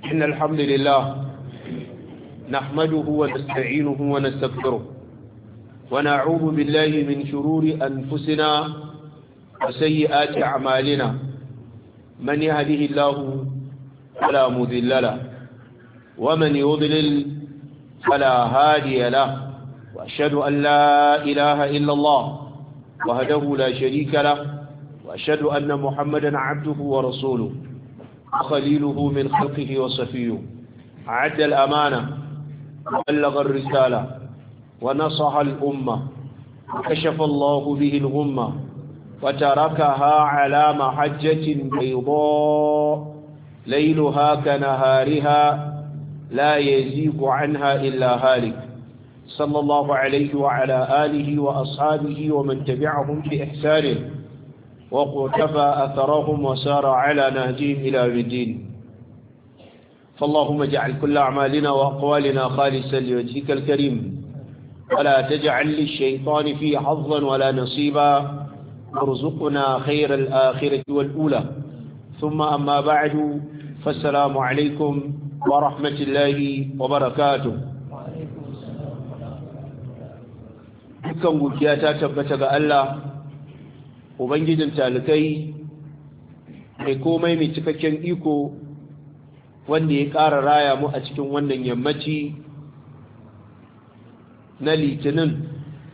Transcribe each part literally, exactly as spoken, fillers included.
إن الحمد لله نحمده ونستعينه ونستغفره ونعوذ بالله من شرور أنفسنا وسيئات أعمالنا من يهده الله فلا مضل له ومن يضلل فلا هادي له وأشهد أن لا إله إلا الله وحده لا شريك له وأشهد أن محمدا عبده ورسوله وخليله من خلقه وصفيه أعد الأمانة وبلغ الرسالة ونصح الأمة وكشف الله به الغمة وتركها على محجة بيضاء ليلها كنهارها لا يزيغ عنها إلا هالك صلى الله عليه وعلى آله وأصحابه ومن تبعهم بإحسان وقتفى أثرهم وسار على نهجهم إلى الدين فاللهم اجعل كل أعمالنا وأقوالنا خالصا لوجهك الكريم ولا تجعل للشيطان فيه حظا ولا نصيبا وارزقنا خير الآخرة والأولى ثم أما بعد فالسلام عليكم ورحمة الله وبركاته dukkan godiya ta tabbata ga Allah ubangijin talikai mai komai mai cikakken iko wanda ya ƙara raya mu a cikin wannan yammaci na litinin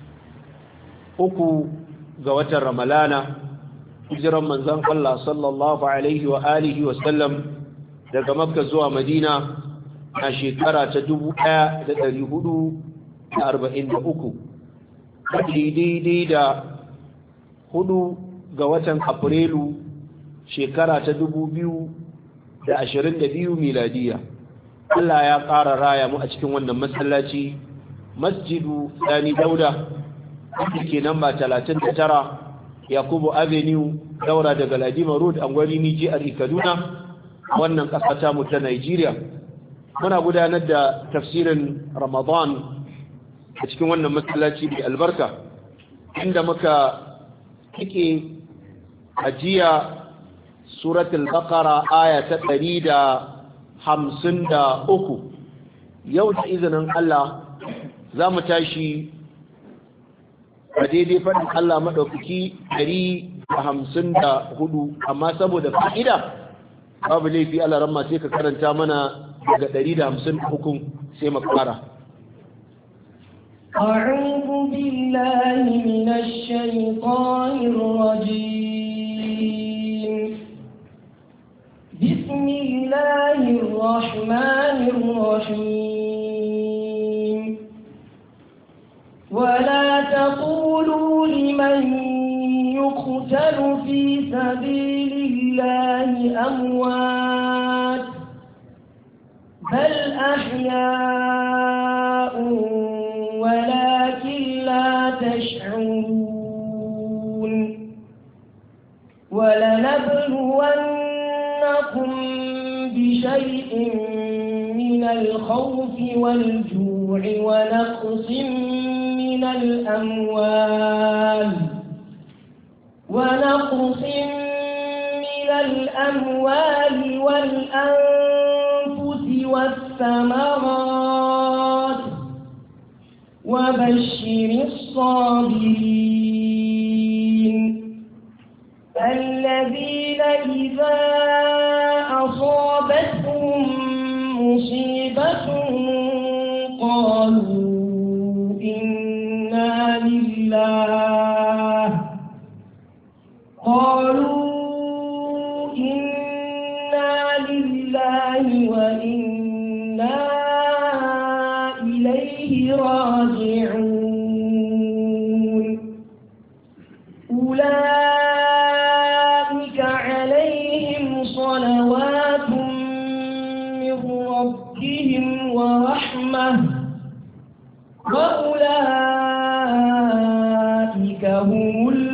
uku ga watan ramalana hijiran manzon Allah sallallahu alaihi wa alihi wa sallam daga makka zuwa madina a shekara ta dubu ɗaya da ɗari hudu da arba'in da uku daidai da hudu ga watan afrilu shekara ta dubu biyu da ashirin da biyu miladiya Allah ya ƙara raya mu a cikin wannan masallaci masjidu Sani Dauda wanda ke namba talatin da tara Yakubu Avenue daura daga Ladima Road Angwari Niji a Kaduna wannan ƙasa ta mu ta Nigeria muna gudanar da tafsirin Ramadan a cikin wannan masallaci mai albarka inda muka kike ajiya suratul baqara aya ta ɗari da hamsin da uku yau da izinin Allah za mu tashi a daidai faɗin Allah maɗaukaki ɗari da hamsin da hudu amma saboda fa'ida babu laifi Allah ramma sai ka karanta mana daga ɗari da hamsin da uku sai mu fara. أعوذ بالله من الشيطان الرجيم بسم الله الرحمن الرحيم ولا تقولوا لمن يقتل في سبيل الله أموات بل أحياء ولكن لا تشعرون ولنبلونكم بشيء من الخوف والجوع ونقص من الأموال ونقص من الأموال والأنفس والثمرات وبشر الصابرين الذين إذا أصابتهم مصيبة قالوا إنا لله قالوا إنا لله وإنا إليه راجعون أولئك عليهم صلوات من ربهم ورحمة وأولئك هم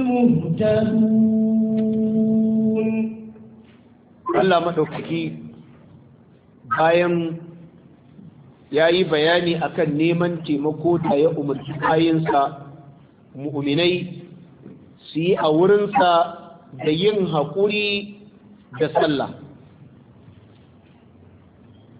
المهتدون Allah maɗaukaki bayan ya yi bayani akan neman taimako da ya umarci bayinsa mu'minai su yi a wurinsa da yin haƙuri da sallah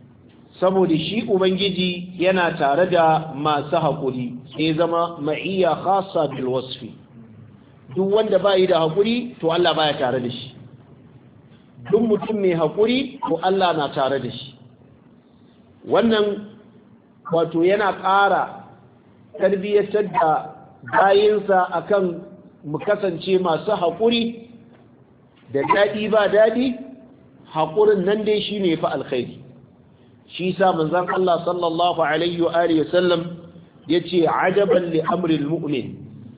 saboda shi ubangiji yana tare da masu haƙuri sai zama ma'iyya khassa bil wasfi duk wanda bai da haƙuri to Allah baya tare da shi duk mutum mai haƙuri to Allah na tare da shi wannan wato yana ƙara tarbiyyatar da bayinsa akan mu kasance masu haƙuri da daɗi ba daɗi haƙurin nan dai shine fa alkhairi shi sa manzon Allah sallallahu alaihi wa alihi wasallam yace ajaban li amri almu'min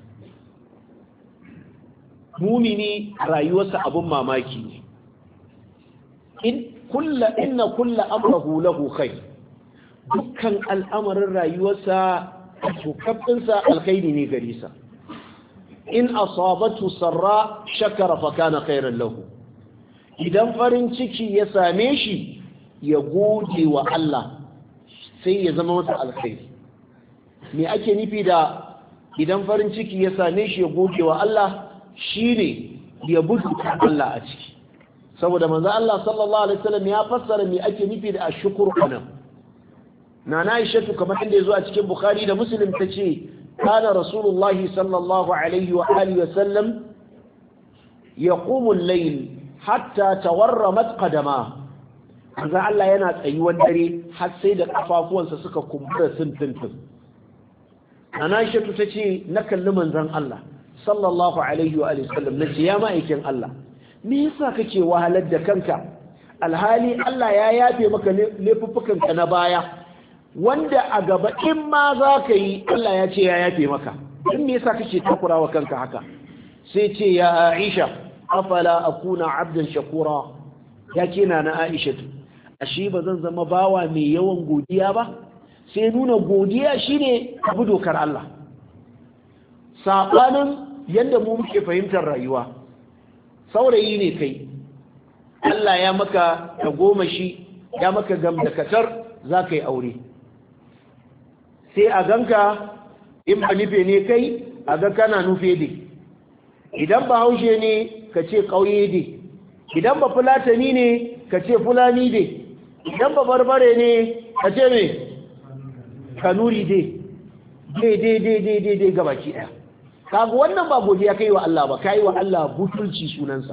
mu'mini rayuwarsa abun mamaki ne in kullu inna kullu amrahu lahu khair dukkan al'amarin rayuwarsa tukabbinsa alkhairi ne gare sa in asabatu sarra shakara fa kana khairan lahu idan farin ciki ya same shi ya gode wa Allah sai ya zama masa alkhairi me ake nufi da idan farin ciki ya same shi ya gode wa Allah shine ya budu Allah a ciki saboda manzo Allah sallallahu alaihi wasallam ya fassara me ake nufi da ashkuru anan nana Aisha kamar inda yazo a cikin Bukhari da Muslim tace kana rasulullahi sallallahu alaihi wa alihi wasallam yaqumu al-layl hatta tawarramat qadama manzo Allah yana tsayuwar dare har sai da kafafuwansa suka kumbura sintintin nana Aisha tace na kalli manzon Allah sallallahu alaihi wa alihi wasallam nace ya ma'aikin Allah me yasa kake wahalar da kanka alhali Allah ya yafe maka laifuffukanka na baya wanda a gaba in ma za ka yi Allah ya ce ya yafe maka in me yasa kake takurawa kanka haka sai ce ya Aisha afala akuna abdan shakura ya kina na Aisha ashe ba zan zama bawa mai yawan godiya ba sai nuna godiya shine abu dokar Allah sabanin yanda mu muke fahimtar rayuwa saurayi ne kai Allah ya maka ta goma shi ya maka gamdakatar za ka yi aure sai a ganka in ba nufe ne kai a ga kana nufe dai idan ba haushe ne ka ce ƙauye dai idan ba fulatani ne ka ce fulani dai idan ba barbare ne ka ce me kanuri dai dai dai dai dai dai dai gabaki ɗaya kaga wannan ba godiya kai wa Allah ba kai wa Allah butulci sunansa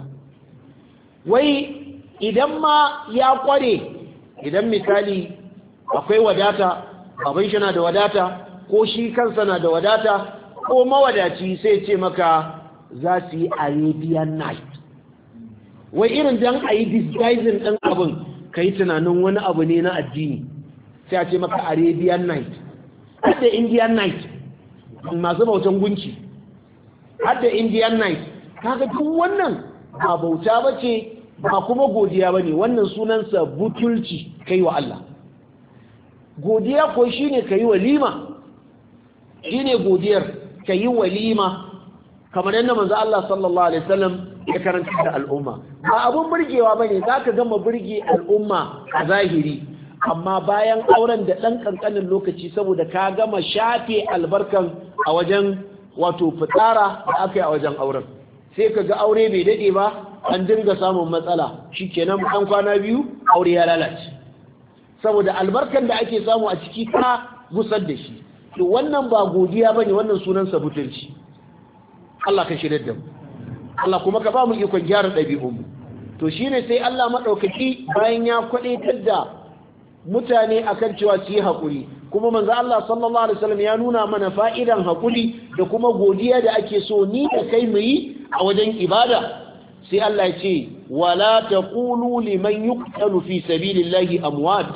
wai idan ma ya kware idan misali akwai wadata baban shi na da wadata ko shi kansa na da wadata ko mawadaci sai ce maka za su yi Arabian night wai irin dan ayi disguising din abin kai tunanin wani abu ne na addini sai a ce maka Arabian night har da Indian night masu bautan gunki har da Indian night kaga duk wannan ba bauta bace ba kuma godiya bane wannan sunansa butulci kai wa Allah godiya ko shine kai walima shine godiyar kai walima kamar yadda manzo Allah sallallahu alaihi wasallam ya karanta da al'umma ba abun burgewa bane zaka gama burge al'umma a zahiri amma bayan auren da dan kankanin lokaci saboda ka gama shafe albarkan a wajen wato fitsara da aka yi a wajen auren sai ka ga aure bai dade ba an dinga samun matsala shikenan an kwana biyu aure ya lalace saboda albarkan da ake samu a ciki ka gusar da shi to wannan ba godiya bane wannan sunan sa butulci Allah ka shirye da mu Allah kuma ka ba mu ikon gyara ɗabi'un mu to shine sai Allah madaukaki bayan ya kwadaitar da mutane akan cewa su yi hakuri kuma manzo Allah sallallahu alaihi wasallam ya nuna mana fa'idan hakuri da kuma godiya da ake so ni da kai mu yi a wajen ibada sai Allah ya ce wala taqulu liman yuqtalu fi sabilillahi amwat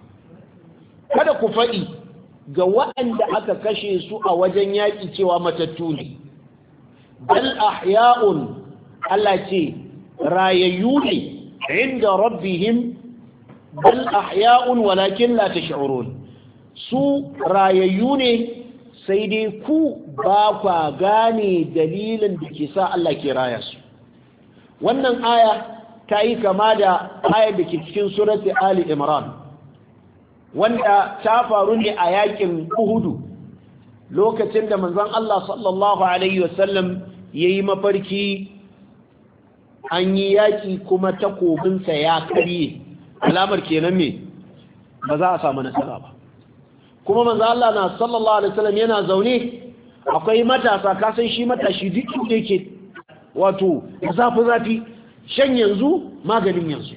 kada ku faɗi ga waɗanda aka kashe su a wajen yaƙi cewa matattu ne bal ahya'un Allah ce rayayyu ne inda rabbihim bal ahya'un walakin la tash'urun su rayayyu ne sai dai ku ba kwa gane dalilin da ke sa Allah ke raya su wannan aya ta yi kama da ayar da ke cikin surati Ali Imran wanda ta faru ne a yakin Uhudu lokacin da manzon Allah sallallahu alaihi wasallam yayi mafarki an yi yaki kuma takobinsa ya karye alamar kenan me ba za a samu nasara ba. Kuma manzo Allah na sallallahu alaihi wasallam yana zaune akwai matasa ka san shi matashi duk da yake wato zafi zafi shan yanzu maganin yanzu.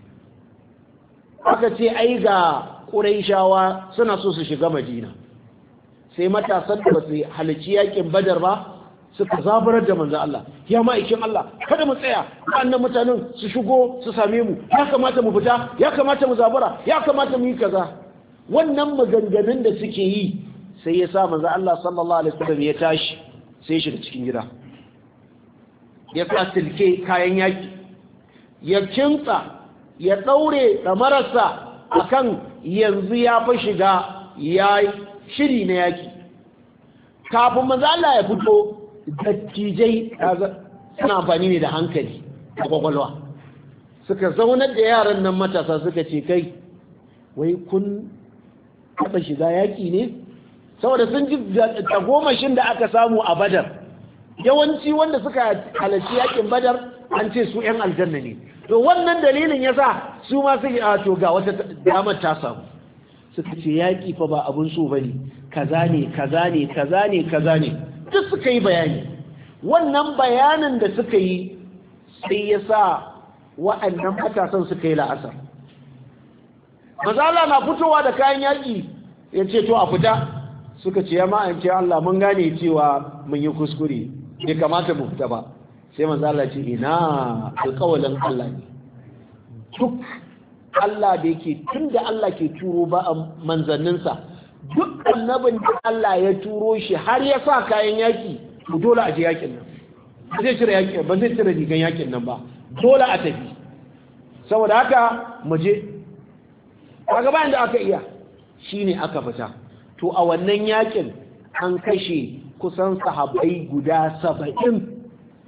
Aka ce ai ga Quraishawa suna so su shiga Madina sai matasan da ba su halarci yakin Badar ba suka zabarar da manzo Allah ya ma'aikin Allah kada mu tsaya wannan mutanen su shigo su same mu ya kamata mu fita ya kamata mu zabara ya kamata mu yi kaza. Wannan maganganun da suke yi sai ya sa manzo Allah sallallahu alaihi wasallam ya tashi sai shiga cikin gida ya sa silke kayan yaki ya kinsa ya daure damararsa akan yanzu ya fa shiga yayi shiri na yaki. Kafin manzo Allah ya fito dattijai suna amfani ne da hankali da kwakwalwa suka zaunar da yaran nan matasa suka ce kai wai kun taɓa shiga yaƙi ne saboda sun ji tagomashin da aka samu a Badar. Yawanci wanda suka halarci yaƙin Badar an ce su 'yan aljanna ne, to wannan dalilin ya sa su ma su a to ga wata damar ta samu suka ce yaƙi fa ba abun so bane kaza ne kaza ne kaza ne kaza ne duk suka yi bayani. Wannan bayanin da suka yi sai ya sa wa'annan matasan suka yi la'asar. Mazala na fitowa da kayan yaƙi ya ce to a fita suka ce ya ma'ance Allah mun gane cewa mun yi kuskure bai kamata mu fita ba. Sai mazala ce ina alƙawalin Allah ne duk Allah da yake tun da Allah ke turo ba a manzanninsa duk annabin da Allah ya turo shi har ya sa kayan yaki to dole a je yakin nan ba zai cire yaki ba zai cire rigan yakin nan ba dole a tafi saboda haka mu je kaga bayan da aka iya shine aka fita. To a wannan yakin an kashe kusan sahabbai guda saba'in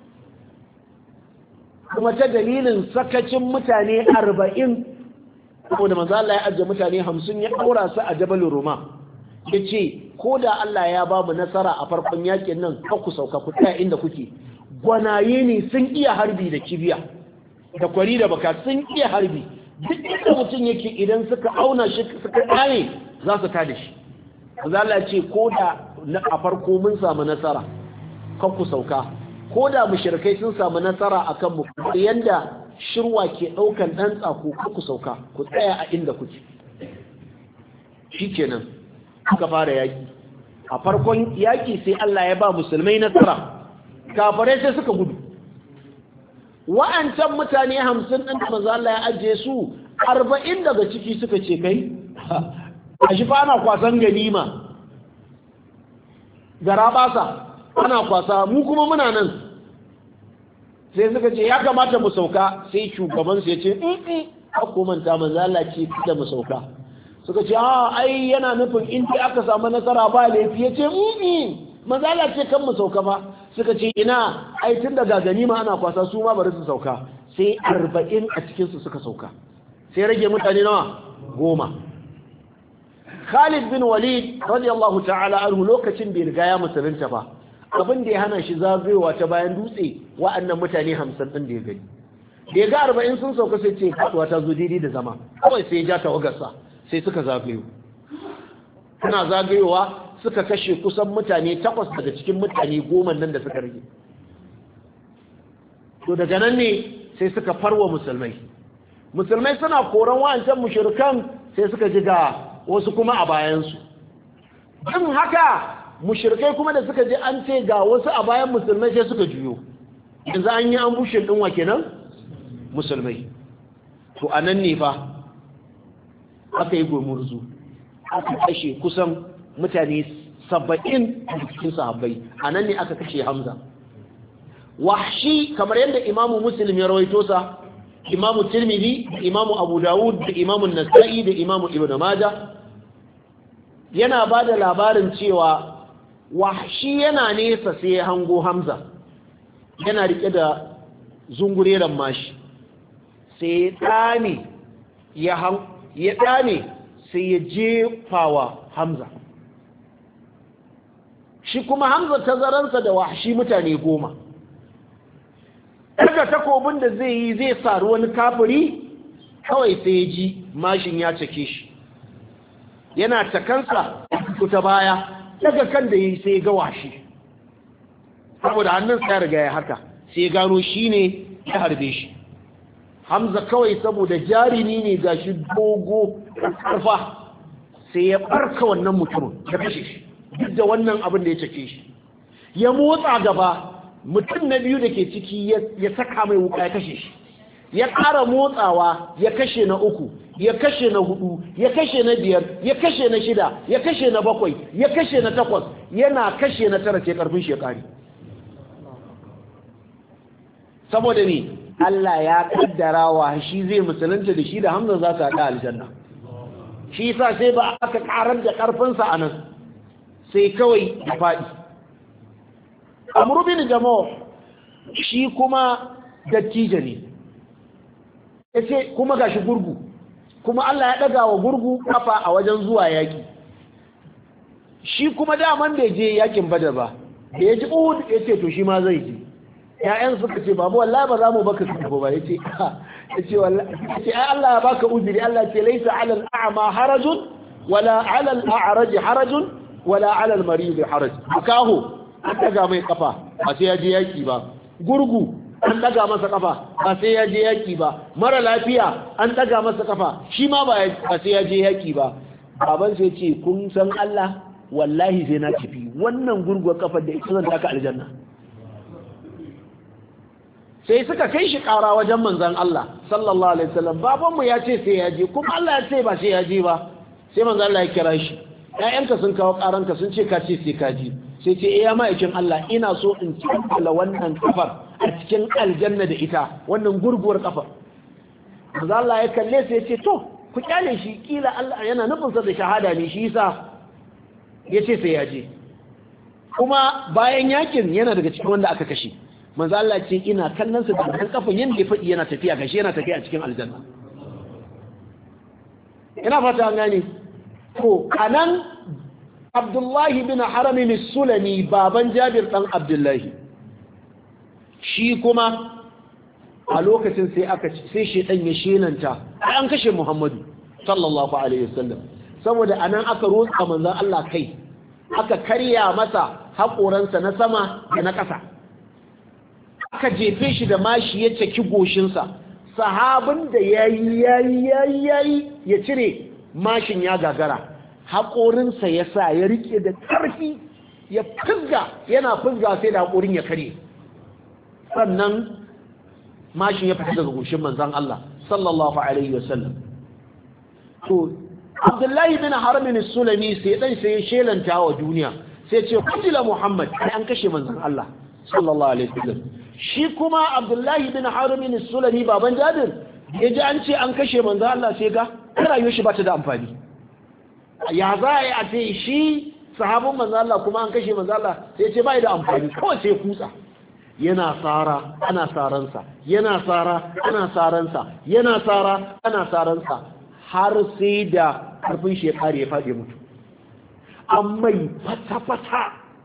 kuma ta dalilin sakacin mutane arba'in saboda manzo Allah ya ajiye mutane hamsin ya daura su a Jabal Ruma yace ko da Allah ya ba mu nasara a farkon yakin nan ka ku sauka ku tsaya inda kuke. Gwanaye ne sun iya harbi da kibiya da kwari da baka sun iya harbi duk inda mutum yake idan suka auna shi suka kare za su tada shi. manzo Allah ya ce ko da a farko mun samu nasara ka ku sauka ko da mushrikai sun samu nasara akan mu yanda shirwa ke daukan dan tsako ka ku sauka ku tsaya a inda kuke. Shikenan aka fara yaki. A farkon yaki sai Allah ya ba musulmai nasara kafirai sai suka gudu. Wa'ancan mutane hamsin ɗin da manzo Allah ya ajiye su arba'in daga ciki suka ce kai a shi fa ana kwasan ganima gara basa ana kwasa mu kuma muna nan sai suka ce ya kamata mu sauka sai shugabansu ya ce in ko manta manzo Allah ce da mu sauka suka ce a ai yana nufin in dai aka samu nasara ba laifi ya ce in manzo Allah ce kan mu sauka ba suka ce ina ai tun daga ganima ana kwasa su ma bari su sauka sai arba'in a cikin su suka sauka sai rage mutane nawa goma. Khalid bin Walid radiyallahu ta'ala anhu lokacin bai riga ya musulunta ba abin da ya hana shi zagayowa ta bayan dutse wa'annan mutane hamsin din da ya gani da ya ga arba'in sun sauka sai ce kaduwa ta zo daidai da zama kawai sai ya ja tawagarsa sai suka zagayo suna zagayowa suka kashe kusan mutane takwas daga cikin mutane goma nan da suka rage. To daga nan ne sai suka farwa musulmai musulmai suna koran wa'ancan mushrikan sai suka ji ga wasu kuma a bayansu. Din haka mushrikai kuma da suka ji an ce ga wasu a bayan musulmai sai suka juyo yanzu an yi ambushin din wa kenan musulmai. To anan ne fa aka yi gomurzu aka kashe kusan mutane saba'in a cikin sahabbai a nan ne aka kashe Hamza. Wahshi kamar yadda imamu Muslim ya rawaito sa, imamu Tirmidhi, imamu Abu Dawud da imamu Nasa'i da imamu Ibn Majah yana ba da labarin cewa Wahshi yana nesa sai ya hango Hamza yana rike da zungureren mashi sai ya dane ya ya dane sai ya jefawa Hamza. Shi kuma Hamza tazaransa da Wahshi mutane goma. Daga takobin da zai yi zai saru wani kafiri kawai sai ya ji mashin ya cake shi yana takansa ta baya daga kan da yi sai ga washi saboda hannun sa riga ya haka sai gano shine ya harbe shi Hamza kawai saboda jarimi ne gashi dogo karfa sai ya barka wannan mutumin ya kashe shi duk da wannan abin da ya cike shi ya motsa gaba mutum na biyu da ke ciki ya saka mai wuka ya kashe shi ya ƙara motsawa ya kashe na uku ya kashe na hudu ya kashe na biyar ya kashe na shida ya kashe na bakwai ya kashe na takwas yana kashe na tara sai karfin shekari saboda ne Allah ya kaddara wa shi zai musulunta da shi da Hamza za su haɗa aljanna shi yasa sai ba aka karar da karfinsa a nan sai kawai ya faɗi Amr bin Jamuh shi kuma dattijo ne yace kuma gashi gurgu kuma Allah ya daga wa gurgu kafa a wajen zuwa yaki shi kuma daman da je yakin Badar ba da yaji Uhud yace to shi ma zai je ƴaƴan suka ce babu wallahi ba za mu baka su ba yace yace wallahi yace ai Allah ya baka uzuri Allah ce laysa 'ala al-a'ma harajun wala 'ala al-a'raj harajun wala 'ala al-marid haraj akahu an daga mai kafa ba sai ya je yaki ba gurgu an daga masa kafa ba sai ya je yaki ba mara lafiya an daga masa kafa shi ma ba sai ya je yaki ba baban sai ce kun san Allah wallahi sai na tafi wannan gurguwar kafar da ita zan taka aljanna sai suka kai shi kara wajen manzon Allah sallallahu alaihi wasallam babanmu ya ce sai ya je kuma Allah ya ce ba sai ya je ba sai manzon Allah ya kira shi ƴaƴanka sun kawo karanka sun ce ka ce sai ka je sai ce eh ya ma'aikin Allah ina so in kammala wannan kafar a cikin aljanna da ita wannan gurguwar kafar manzon Allah ya kalle sai ya ce to ku kyale shi kila Allah yana nufin sa da shahada ne shi yasa yace sai ya je kuma bayan yakin yana daga cikin wanda aka kashe manzo Allah ce ina kallon sa da kan kafan yanda ya fadi yana tafiya gashi yana tafiya a cikin aljanna ina fata an gane to anan Abdullahi bin Haram as-Sulami baban Jabir dan Abdullahi shi kuma a lokacin sai aka sai shedan ya shelanta an kashe Muhammadu sallallahu alaihi wasallam saboda anan aka rotsa manzo Allah kai aka karya masa haƙoransa na sama da na ƙasa aka jefe shi da mashi ya caki goshinsa sahabin da ya yi ya yi ya yi ya yi ya cire mashin ya gagara haƙorinsa ya sa ya rike da ƙarfi ya fizga yana fizga sai da haƙorin ya kare sannan mashin ya fita daga goshin manzan Allah sallallahu alaihi wasallam to Abdullahi bin Haramin Sulami sai dan sai ya shelanta wa duniya sai ce kutila Muhammad ai an kashe manzan Allah sallallahu alaihi wasallam shi kuma Abdullahi bin Haramin Sulami baban Jabir ya ji an ce an kashe manzo Allah sai ga rayuwar shi ba ta da amfani ya za a yi a ce shi sahabin manzo Allah kuma an kashe manzo Allah sai ce bai da amfani kawai sai kutsa yana tsara ana tsaransa yana tsara ana tsaransa yana tsara ana tsaransa har sai da karfin shekari ya faɗi mutu an mai fata-fata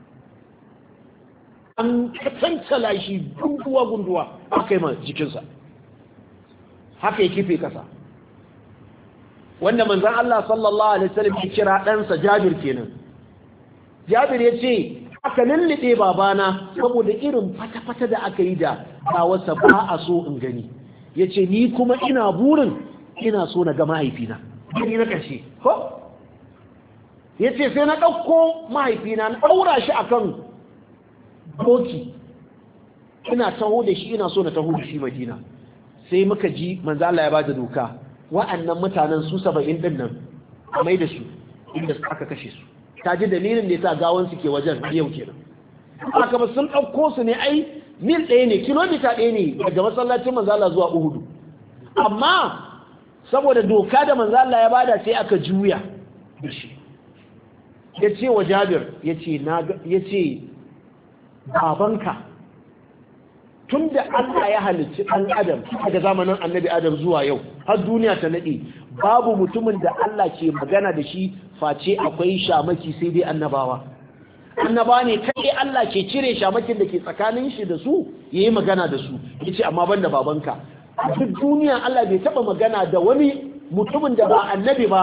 an katantala shi gunduwa-gunduwa aka yi ma jikinsa haka ya kife kasa wanda manzan Allah sallallahu alaihi wasallam ya kira ɗansa Jabir kenan Jabir ya ce aka lullube babana saboda irin fata-fata da aka yi da dawarsa ba a so in gani ya ce ni kuma ina burin ina so na ga mahaifina gani na ƙarshe ko ya ce sai na ɗauko mahaifina na ɗaura shi akan doki ina taho da shi ina so na taho da shi Madina sai muka ji manzo Allah ya bada doka wa'annan mutanen su saba'in din nan a mai da su inda aka kashe su ta ji dalilin da yasa gawan su ke wajen yau kenan aka ba sun dauko su ne ai mil ɗaya ne kilomita ɗaya ne daga masallacin manzo Allah zuwa Uhud amma saboda doka da manzo Allah ya bada sai aka juya da shi yace wa Jabir yace na yace babanka tun da Allah ya halicci ɗan adam daga zamanin annabi adam zuwa yau har duniya ta naɗe babu mutumin da Allah ke magana da shi face akwai shamaki sai dai annabawa annabawa ne kai Allah ke cire shamakin da ke tsakanin shi da su yayi magana da su yace amma banda babanka duk duniya Allah bai taba magana da wani mutumin da ba annabi ba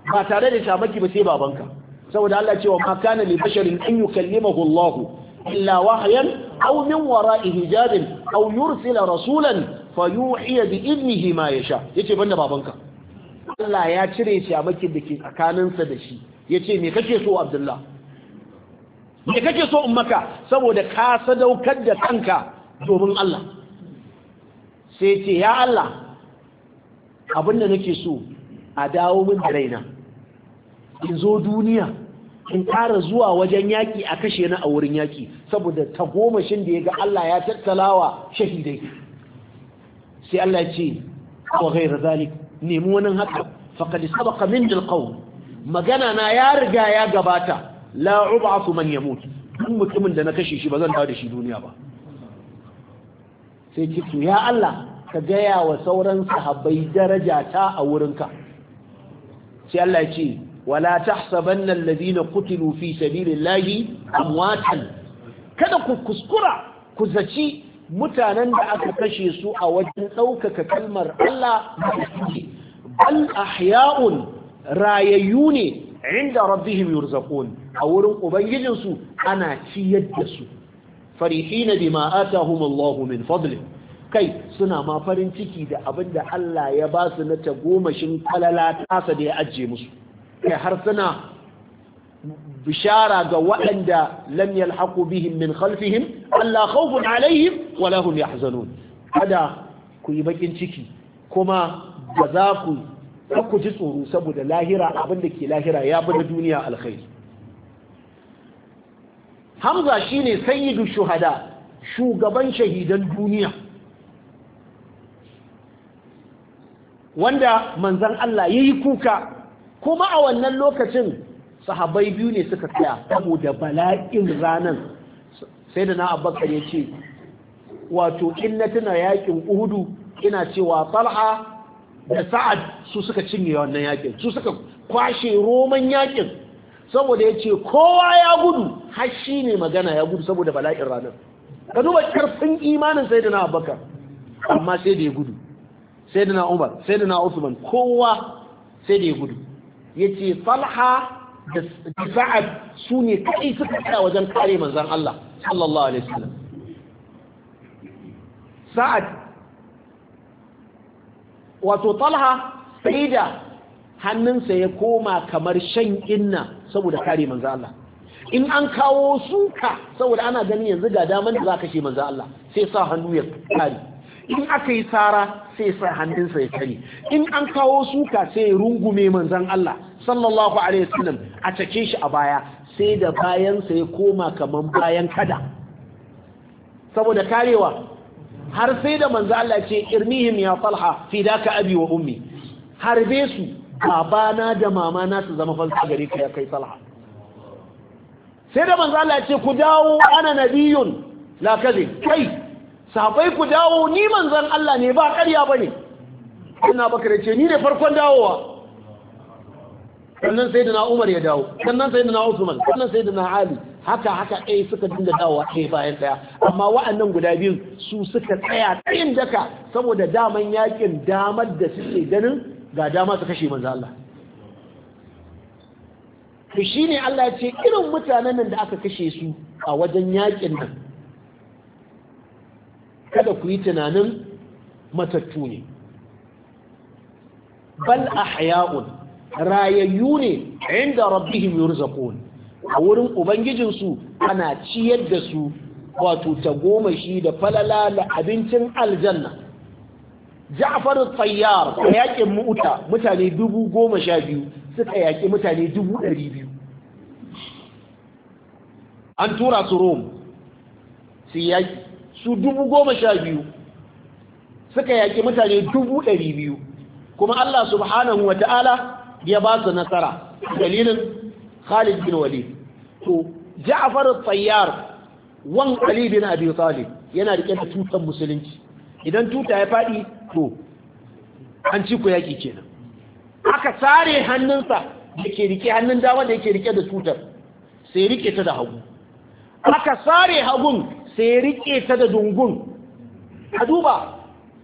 ba tare da shamaki ba sai babanka saboda Allah cewa ma kana li basharin an yukallimahu Allah illa wahyan aw min wara'i hijabin aw yursila rasulan fayuhiya bi idnihi ma yasha yace banda babanka Allah ya cire shamakin da ke tsakaninsa da shi yace me kake so Abdullah me kake so in maka saboda ka sadaukar da kanka domin Allah sai ce ya Allah abinda nake so a dawo min da raina in zo duniya in ƙara zuwa wajen yaƙi a kashe ni a wurin yaƙi saboda tagomashin da ya ga Allah ya tattalawa shahidai sai Allah ya ce wa ghayra zalik nemi wani haka faqad sabaqa min alqawl magana na ya riga ya gabata la ub'athu man yamut duk mutumin da na kashe shi ba zan dawo da shi duniya ba sai ce to ya Allah ka gaya wa sauran sahabbai daraja ta a wurinka sai Allah ya ce wala tahsabanna alladhina qutilu fi sabilillahi amwatan kada ku kuskura ku zaci mutanen da aka kashe su a wajen ɗaukaka kalmar Allah bal ahya'un rayayyu ne inda rabbihim yurzaqun a wurin ubangijinsu ana ciyar da su farihina bima atahum Allah min fadli kai suna ma farin ciki da abinda Allah ya ba su na tagomashin kalala tasa da ya ajiye musu kai har suna bishara ga waɗanda lam yalhaqu bihim min khalfihim alla khawfun alaihim wala hum yahzanun kada ku yi bakin ciki kuma ba za ku ku ji tsoro saboda lahira abinda ke lahira ya bi da duniya alkhairi Hamza shine sayyidu shuhada shugaban shahidan duniya wanda manzon Allah yayi kuka kuma a wannan lokacin sahabbai biyu ne suka tsaya saboda bala'in ranan sai da na Abubakar ya ce wato in na tuna yakin Uhudu ina cewa Talha da Sa'ad su suka cinye wannan yakin su suka kwashe roman yakin saboda yace kowa ya gudu har shi ne magana ya gudu saboda bala'in ranan ka duba karfin imanin sayyidina Abubakar amma sai da ya gudu sayyidina Umar sayyidina Uthman kowa sai da ya gudu yace Talha da Sa'ad su ne kai suka tsaya wajen kare manzon Allah sallallahu alaihi wasallam Sa'ad wato Talha sai da hannunsa ya koma kamar shan inna saboda kare manzon Allah in an kawo suka saboda ana ganin yanzu ga daman da za ka kashe manzon Allah sai sa hannu ya kare in aka yi tsara sai sa hannunsa ya kare in an kawo suka sai ya rungume manzon Allah sallallahu alaihi wasallam a cake shi a baya sai da bayansa ya koma kaman bayan kada saboda karewa har sai da manzon Allah ce irmihim ya Talha fidaka abi wa ummi harbe su babana da mamana su zama fansa gare ka ya kai Talha sai da manzon Allah ce ku dawo ana nabiyun la kadhib kai sahabbai ku dawo ni manzon Allah ne ba ƙarya bane ina bakare ce ni ne farkon dawowa sannan sayyidina Umar ya dawo sannan sayyidina Uthman sannan sayyidina Ali haka haka eh suka dinga dawowa eh bayan daya amma wa'annan guda biyu su suka tsaya tsayin daka saboda daman yakin damar da suke ganin ga dama su kashe manzon Allah to shine Allah ya ce irin mutanen nan da aka kashe su a wajen yakin nan kada ku yi tunanin matattu ne bal ahya'un rayayyu ne inda rabbihim yurzaqun a wurin ubangijinsu ana ciyar da su wato tagomashi da falala da abincin aljanna Ja'far al-Tayyar yakin Mu'ta mutane dubu goma sha biyu suka yaki mutane dubu ɗari biyu an tura su Rome su yaki su dubu goma sha biyu suka yaki mutane dubu ɗari biyu kuma Allah subhanahu wa ta'ala ya ba su nasara dalilin Khalid bin Walid to Ja'far al-Tayyar wan Ali bin Abi Talib yana rike da tutar musulunci idan tuta ya fadi to an ci ku yaki kenan aka sare hannunsa yake rike hannun dama da yake rike da tutar sai rike ta da hagu aka sare hagun sai rike ta da dungun a duba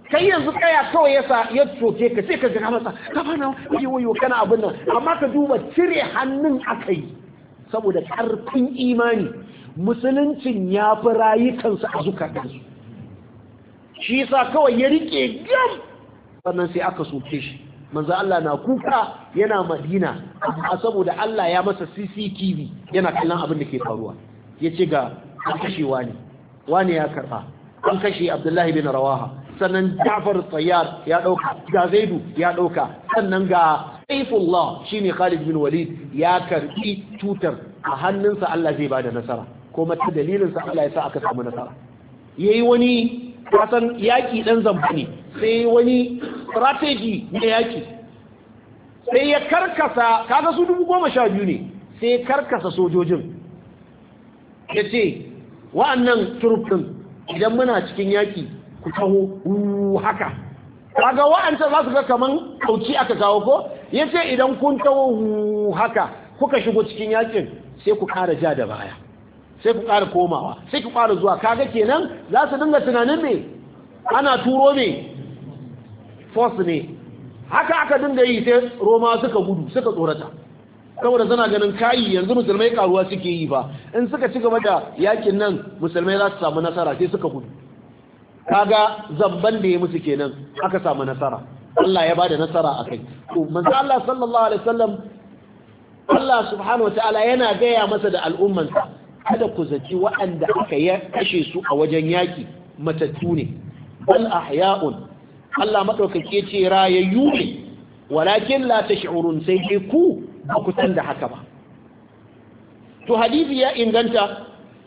kai yanzu kaya kawai yasa ya soke ka sai ka ga masa kafa na wayo wayo kana abin nan amma ka duba cire hannun akai saboda karfin imani musuluncin ya fi rayukansu a zukatansu shi yasa kawai ya rike gam sannan sai aka soke shi manzo Allah na kuka yana Madina amma saboda Allah ya masa C C T V yana kallon abin da ke faruwa yace ga an kashe wani wani ya karba an kashe Abdullahi bin Rawaha sannan Ja'far Tayyar ya dauka ga Zaidu ya dauka sannan ga Saifullah shine Khalid bin Walid ya karbi tutar a hannunsa Allah zai bada nasara kuma ta dalilin sa Allah ya sa aka samu nasara yayi wani kasan yaki dan zamba ne sai wani strategy na yaki sai ya karkasa kaga su dubu goma sha biyu ne sai ya karkasa sojojin ya ce wa'annan turufin idan muna cikin yaki ku taho haka kaga wa'anta za su ga kaman kauci aka kawo ko ya ce idan kun taho haka kuka shigo cikin yakin sai ku kara ja da baya sai ku kara komawa sai ku kara zuwa kaga kenan za su dinga tunanin me ana turo me force ne haka aka dinga yi sai Roma suka gudu suka tsorata saboda suna ganin kayi yanzu musulmai karuwa suke yi ba in suka ci gaba da yakin nan musulmai za su samu nasara sai suka gudu kaga zamban da ya musu kenan aka samu nasara Allah ya bada nasara akai to manzo Allah sallallahu alaihi wasallam Allah subhanahu wataala yana gaya masa da al'ummansa kada ku zaci waɗanda aka kashe su a wajen yaki matattu ne bal ahya'un Allah madaukake ce rayayyu ne walakin la tash'urun sai dai ku ba ku san da haka ba to hadisi ya inganta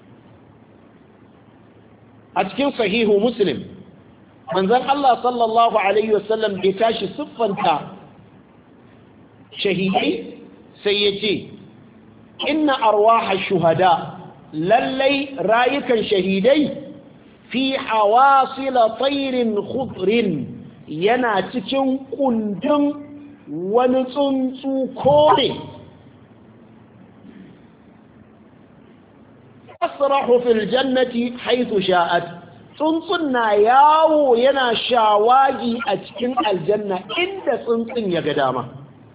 a cikin sahihu muslim manzon Allah sallallahu alaihi wasallam bai tashi siffanta shahidai sai yace inna arwaha shuhada lallai rayukan shahidai fi hawasila tayrin khudrin yana cikin kundin wani tsuntsu kore asrahu fil jannati haythu sha'at tsuntsun na yawo yana shawagi a cikin aljanna inda tsuntsun ya ga dama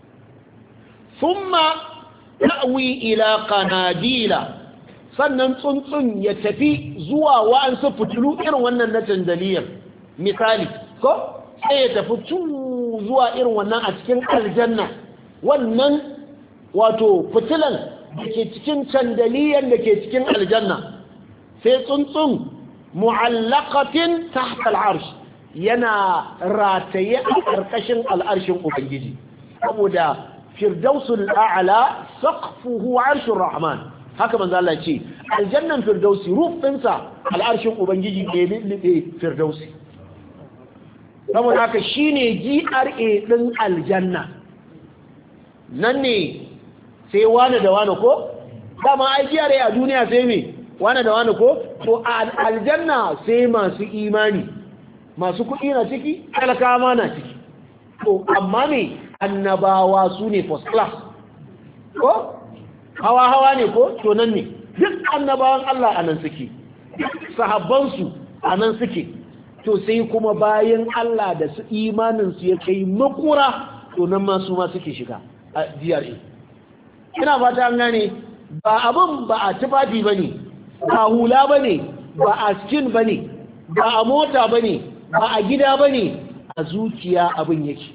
thumma ta'wi ila qanadila sannan tsuntsun ya tafi zuwa wa'ansu fitilu irin wannan na tandaliyar misali ko sai ya tafi zuwa irin wannan a cikin aljanna wannan wato fitilan da ke cikin tandaliyar da ke cikin aljanna sai tsuntsun mu'allaqatin tahta al'arsh yana rataye a ƙarƙashin al'arshin ubangiji saboda firdausul a'la saqfuhu 'arshur rahman haka manzo Allah ce aljannan firdausi roof ɗinsa al'arshin ubangiji ne lillibe firdausi saboda haka shine G R A din aljanna nan ne sai wani da wani ko dama ai G R A a duniya sai me wani da wani ko to aljanna sai masu imani masu kuɗi na ciki talakawa ma na ciki to amma ne annabawa su ne first class ko hawa-hawa ne ko to nan ne duk annabawan Allah a nan suke sahabbansu a nan suke to sai kuma bayan Allah da su imaninsu ya kai makura to nan masu ma suke shiga a G R A ina fata an gane ba abin ba a tufafi ba ne ba hula ba ne ba a skin ba ne ba a mota ba ne ba a gida ba ne a zuciya abin yake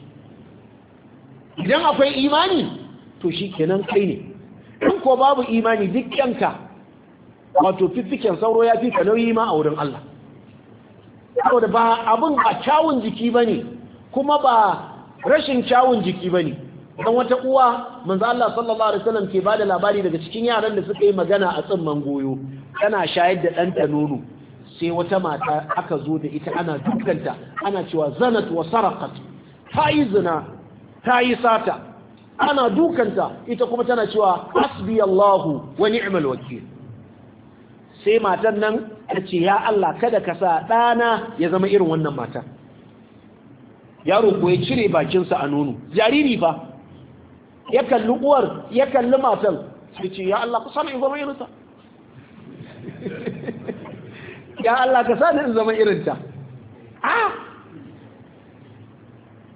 idan akwai imani to shi kenan kai ne in ko babu imani duk yanka wato fiffiken sauro ya fi ka nauyi ma a wurin Allah saboda ba abin ba kyawun jiki ba ne kuma ba rashin kyawun jiki ba ne don wata uwa manzo Allah sallallahu alaihi wasallam ke bada labari daga cikin yaran da suka yi magana a tsimman goyo tana shayar da ɗanta nono sai wata mata aka zo da ita ana dukanta ana cewa zanat wa sarqat ta yi zina ta yi sata ana dukanta ita kuma tana cewa hasbi Allahu wa ni'mal wakil sai matan nan ta ce ya Allah kada ka sa ɗana ya zama irin wannan mata yaro ko ya cire bakinsa a nono jariri fa ya kalli uwar ya kalli matan sai ce ya Allah ka sa ni zama irinta ya Allah ka sa ni zama irinta ah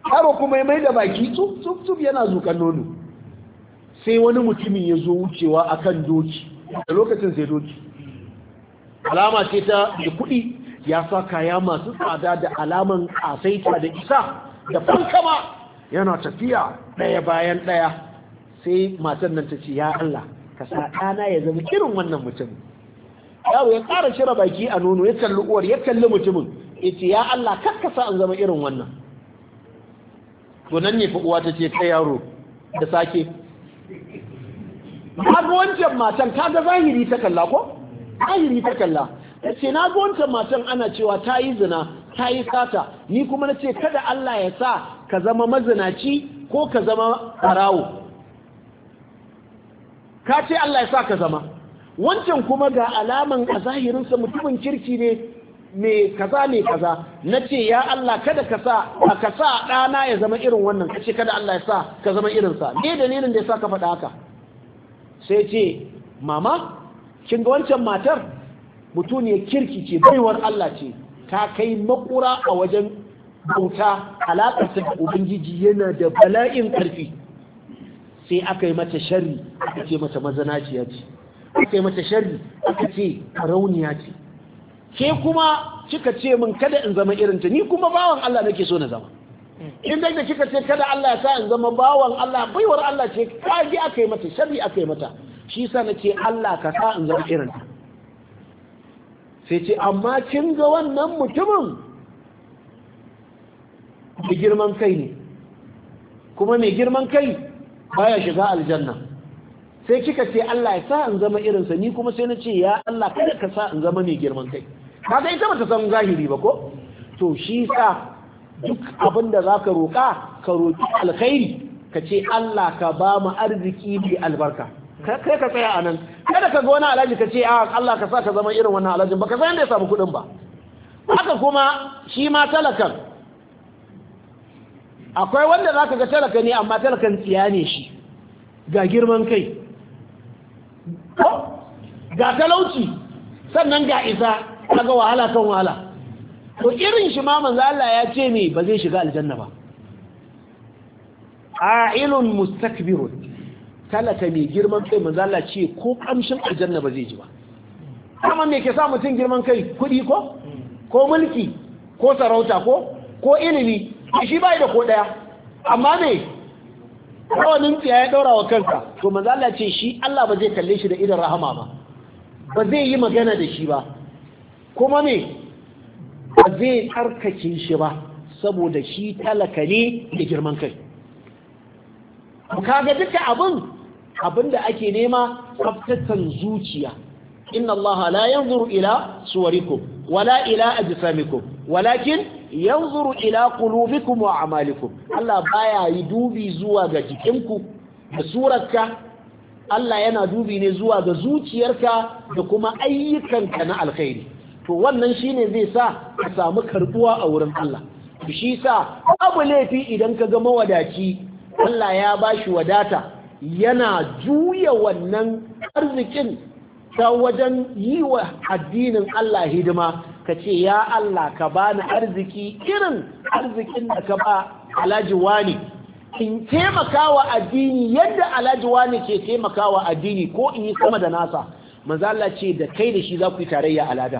yaro kuma ya mai da baki tsuf tsuf tsuf yana zukan nono. Sai wani mutumin ya zo wucewa akan doki, da lokacin sai doki alama ce ta da kuɗi, ya sa kaya masu tsada da alaman kasaita da isa da fankama yana tafiya ɗaya bayan ɗaya. Sai matan nan ta ce ya Allah ka sa ɗana ya zama irin wannan mutumin. Yaro ya ƙara cire baki a nono, ya kalli uwar, ya kalli mutumin, ya ce ya Allah kar ka sa an zama irin wannan. To nan ne fa uwa ta ce kai yaro da sake na ga wancan matan ta ga zahiri ta kalla ko zahiri ta kalla ta ce na ga wancan matan ana cewa ta yi zina ta yi sata, ni kuma na ce kada Allah ya sa ka zama mazinaci ko ka zama ɓarawo. Ka ce Allah ya sa ka zama wancan kuma ga alaman a zahirinsa mutumin kirki ne mai kaza mai kaza. Na ce ya Allah kada ka sa ka sa ɗana ya zama irin wannan, ka ce kada Allah ya sa ka zama irinsa. Me dalilin da ya sa ka faɗa haka? Sai ce mama kin ga wancan matar mutuniyar kirki ce, baiwar Allah ce, ta kai makura a wajen bauta, alaƙarsa da ubangiji yana da bala'in ƙarfi. Sai aka yi mata sharri aka ce mata mazanaciya ce, aka yi mata sharri aka ce karauniya ce. Ke kuma kika ce min kada in zama irinta, ni kuma bawan Allah nake so na zama. In da kika ce kada Allah ya sa in zama bawan Allah, baiwar Allah ce, kaji aka yi mata sharri aka yi mata, shi sa na ce Allah ka sa in zama irinta. Sai ce amma kin ga wannan mutumin mai girman kai ne, kuma mai girman kai baya shiga aljanna. Sai kika ce Allah ya sa in zama irinsa, ni kuma sai na ce ya Allah kada ka sa in zama mai girman kai. Kaga ita bata san zahiri ba ko? To shi sa duk abin da zaka roƙa ka roƙi alkhairi, ka ce Allah ka ba mu arziki bi albarka. Kai ka tsaya anan, kada ka ga wani alhaji ka ce a Allah ka sa ka zama irin wannan alhajin, baka san yadda ya samu kuɗin ba. Haka kuma shi ma talakan, akwai wanda za ka ga talaka ne amma talakan tsiya ne shi, ga girman kai, ga talauci, sannan ga isa, kaga wahala kan wahala. To irin shi ma manzo Allah ya ce ne ba zai shiga aljanna ba. A'ilun mustakbirun, talaka mai girman kai manzo Allah ce ko kamshin aljanna ba zai ji ba. Kuma me ke sa mutum girman kai? Kudi ko? Ko mulki? Ko sarauta ko? Ko ilimi? Shi bai da ko daya. Amma me? Rawanin tsiya ya daura wa kansa. To manzo Allah ce shi Allah ba zai kalle shi da idan rahama ba. Ba zai yi magana da shi ba. Kuma me? Ba zai tsarkake shi ba saboda shi talaka ne da girman kai. Kaga duka abin abinda ake nema tsaftatan zuciya. Inna Allah la yanzuru ila suwarikum wala ila ajsamikum walakin yanzuru ila qulubikum wa a'malikum. Allah baya yi dubi zuwa ga jikinku da surarka, Allah yana dubi ne zuwa ga zuciyarka da kuma ayyukanka na alkhairi. To wannan shine zai sa ka samu karbuwa a wurin Allah. Shi sa abu laifi idan ka ga mawadaci Allah ya bashi wadata yana juya wannan arzikin ta wajen yi wa addinin Allah hidima, ka ce ya Allah ka bani arziki irin arzikin da ka ba Alhaji wani, in taimakawa addini yadda Alhaji wani ke taimakawa addini ko in yi sama da nasa. Manzo Allah ce da kai da shi za ku yi tarayya alada.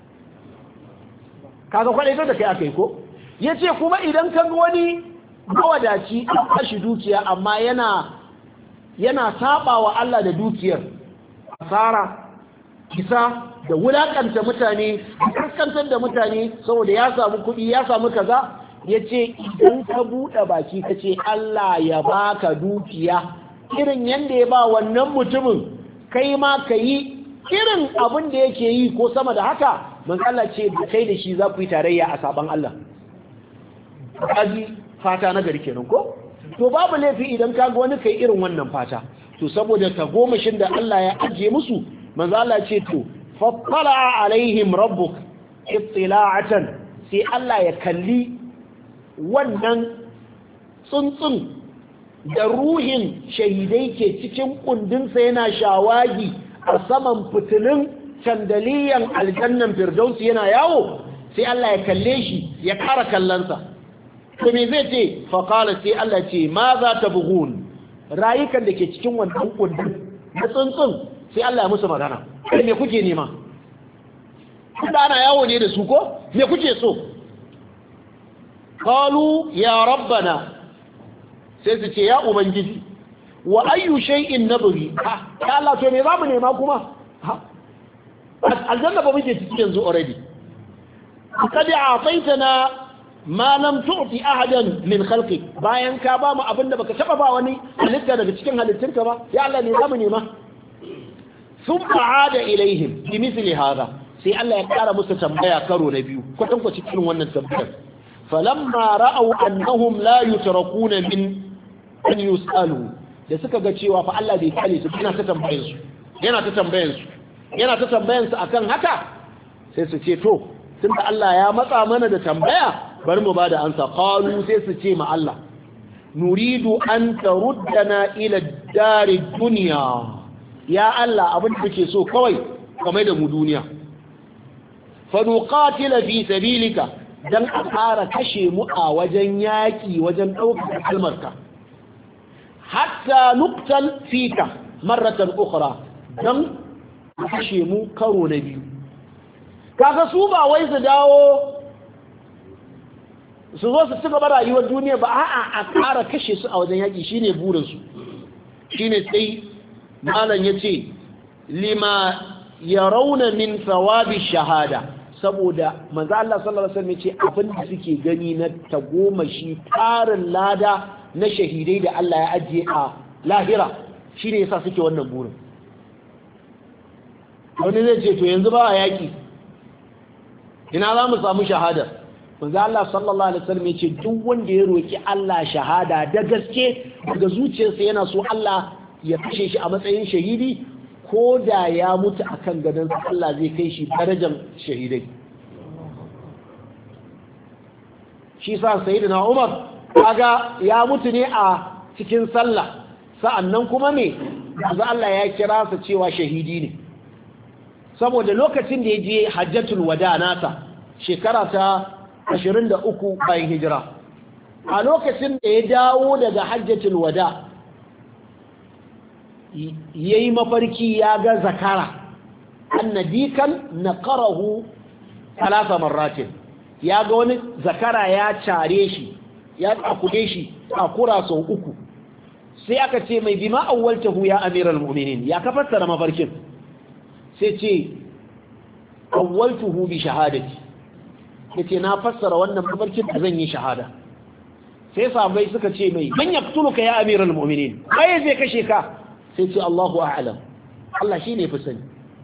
Kaga kwadaito da kai akai ko? Yace kuma idan ka ga wani mawadaci a kashi dukiya amma yana yana sabawa Allah da dukiyar, asara, kisa da wulakanta mutane, kaskantar da mutane saboda ya samu kuɗi ya samu kaza, yace idan ka buɗe baki kace Allah ya baka dukiya irin yanda ya ba wannan mutumin, kai ma kayi irin abin da yake yi ko sama da haka, manzo Allah ce da kai da shi za ku yi tarayya a saban Allah. Kaji fata na gari kenan ko? To babu laifi idan ka ga wani kai irin wannan fata. To saboda tagomashin da Allah ya ajiye musu, manzo Allah ce to fattala alaihim rabbuk ittila'atan, sai Allah ya kalli wannan tsuntsun da ruhin shahidai ke cikin kundinsa yana shawagi a saman fitilin candaliyan aljannan firdausi yana yawo, sai Allah ya kalle shi ya kara kallansa. to me zai ce fa qala sai Allah ce ma za ta bugun rayukan da ke cikin wannan kundin na tsuntsun sai Allah ya musu magana kai me kuke nema kuma ana yawo ne da su ko me kuke so qalu ya rabbana sai su ce ya ubangiji wa ayyu shay'in nabghi ha ya Allah to me za mu nema kuma ha aljanna ba muke ciki yanzu already qad a'taytana ma lam tu'ti ahadan min khalqik bayan ka ba mu abinda baka taba ba wani halitta daga cikin halittunka ba ya Allah ne za mu nema thumma 'ada ilaihim bimithli hadha sai Allah ya kara musu tambaya karo na biyu kwatan kwaci cikin wannan tambayar falamma ra'aw annahum la yutrakuna min an yus'alu da suka ga cewa fa Allah bai kale su yana ta tambayan su yana ta tambayan su yana ta tambayan su akan haka sai su ce to tunda Allah ya matsa mana da tambaya bari mu bada ansa qalu sai su ce ma Allah nuridu an taruddana ila dari dunya ya Allah abin da kake so kawai kamar da mu duniya fa nuqatila fi sabilika dan a fara kashe mu a wajen yaki wajen daukar kalmarka hatta nuqtal fika marratan ukhra dan kashe mu karo na biyu kaga su ba wai su dawo su zo su cigaba rayuwar duniya ba a'a a fara kashe su a wajen yaki shine burin su shine sai malam yace lima yarawna min thawabi shahada saboda manzo Allah sallallahu alaihi wasallam yace abin da suke gani na tagomashi tarin lada na shahidai da Allah ya ajiye a lahira shine yasa suke wannan burin wani zai ce to yanzu ba a yaki ina za mu samu shahada manzo Allah sallallahu alaihi wasallam yace duk wanda ya roki Allah shahada da gaske daga zuciyarsa yana so Allah ya kashe shi a matsayin shahidi ko da ya mutu akan gadon Allah zai kai shi darajar shahidai shi sa sayyidina Umar kaga ya mutu ne a cikin sallah sa'annan kuma me manzo Allah ya kira sa cewa shahidi ne saboda lokacin da ya je hajjatul wada nasa shekara ta ashirin da uku bayan hijira a lokacin da ya dawo daga hajjatul wada yayi mafarki ya ga zakara annadikan naqarahu thalatha marratin ya ga wani zakara ya care shi ya tsakure shi tsakura sau uku sai aka ce mai bima awwaltahu ya amiral mu'minin ya ka fassara mafarkin sai ce awwaltuhu bi shahadati yace na fassara wannan mafarkin da zan yi shahada sai sahabbai suka ce mai man yaqtuluka ya amiral mu'minin kai zai kashe ka sai ce Allahu a'lam Allah shine fi sani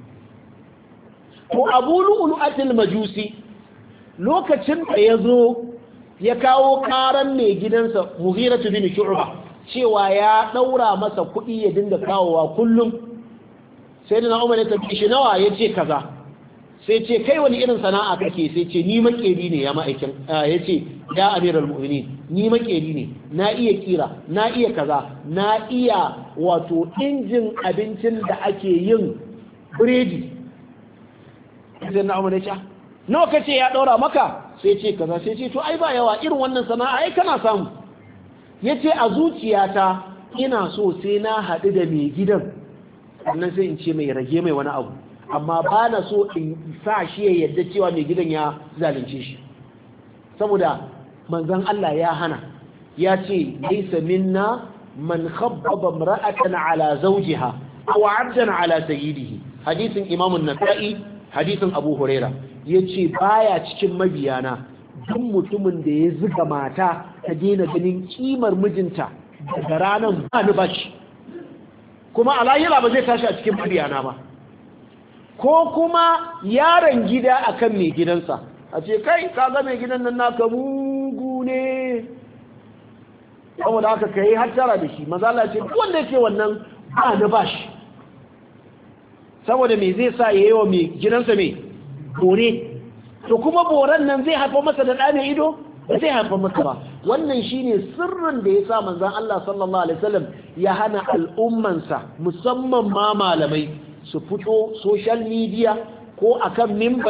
ko Abu Lu'lu'atul Majusi lokacin da yazo ya kawo karan ne gidansa Mughiratu bin Shu'ba cewa ya daura masa kuɗi ya dinga kawowa kullum sai da Umar ya tafi shi nawa yace kaza sai ce kai wani irin sana'a kake sai ce ni makeri ne ya ma'aikin yace ya amiral mu'minin ni makeri ne na iya kira na iya kaza na iya wato injin abincin da ake yin biredi sai na Umar ya ce nawa kace ya daura maka sai ce kaza sai ce to ai ba yawa irin wannan sana'a ai kana samu yace a zuciyata ina so sai na haɗu da mai gidan sannan sai in ce mai rage mai wani abu amma ba na so in sa shi ya yadda cewa mai gidan ya zalunce shi saboda manzon Allah ya hana ya ce laysa minna man khabbaba imra'atan ala zawjiha aw 'abdan ala sayyidihi hadisin Imam an-Nasa'i hadisin Abu Huraira yace baya cikin mabiyana duk mutumin da ya zuga mata ta daina ganin kimar mijinta daga ranar ba ni bashi kuma alayira ba zai tashi a cikin mabiyana ba ko kuma yaron gida akan mai gidansa a ce kai ka ga mai gidan nan naka mugu ne saboda haka kai har tara da shi maza Allah ce duk wanda yake wannan ba ni bashi saboda me zai sa yayi wa mai gidansa mai bore to kuma boran nan zai haifar masa da ɗane ido ba zai haifar masa ba wannan shine sirrin da ya sa manzon Allah sallallahu alaihi wasallam ya hana al'ummansa musamman ma malamai su fito social media ko akan mimbari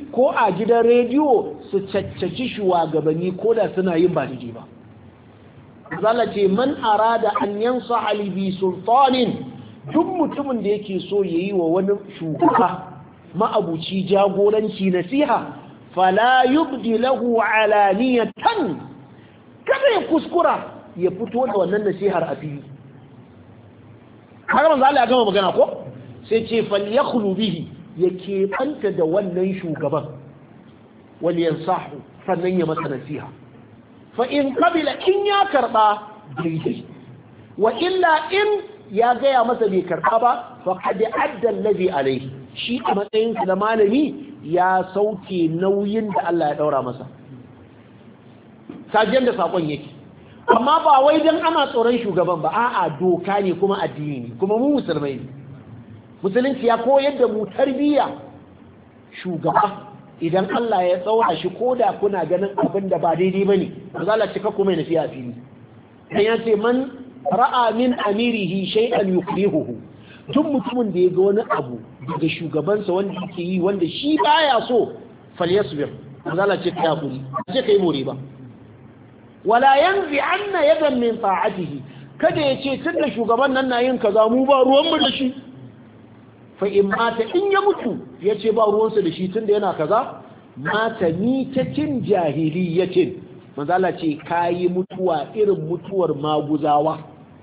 ko a gidan rediyo su caccaci shugabanni ko da suna yin ba daidai ba. Zala ce man arada an yansa alibi sultanin, duk mutumin da yake so ya yi wa wani shugaba ma'abuci jagoranci nasiha, fala yubdi lahu alaniyatan, kada ya kuskura ya fito da wannan nasihar a fili. Haka manzo Allah ya gama magana ko sai ce falyakhlu bihi, ya keɓanta da wannan shugaban, wal yansahu, sannan ya masa nasiha. Fa in qabila, in ya karba daidai, wa illa in ya gaya masa bai karba ba, fa qad adda alladhi alayhi, shi a matsayin sa da malami ya sauke nauyin da Allah ya daura masa. Kajen da sakon yake, amma ba wai dan ana tsoron shugaban ba, a'a doka ne kuma addini ne, kuma mu musulmai ne. Musulunci ya koyar da mu tarbiyya. Shugaba idan Allah ya tsaura shi, ko da kuna ganin abin da ba daidai ba ne, ba za a cika kuma nafi a fili. Dan ya ce man ra'a min amirihi shay'an yukrihuhu, duk mutumin da ya ga wani abu daga shugabansa wanda yake yi wanda shi baya so, falyasbir, ba za a ce kai hakuri, ce kai more ba. Wala yanzi anna yadan min ta'atihi, kada ya ce tunda shugaban nan na yin kaza mu ba ruwan mu da shi. Fa in mata, in ya mutu ya ce ba ruwansa da shi tunda yana kaza, mata ni ta cin jahiliyatin, manzala ce kayi mutuwa irin mutuwar maguzawa.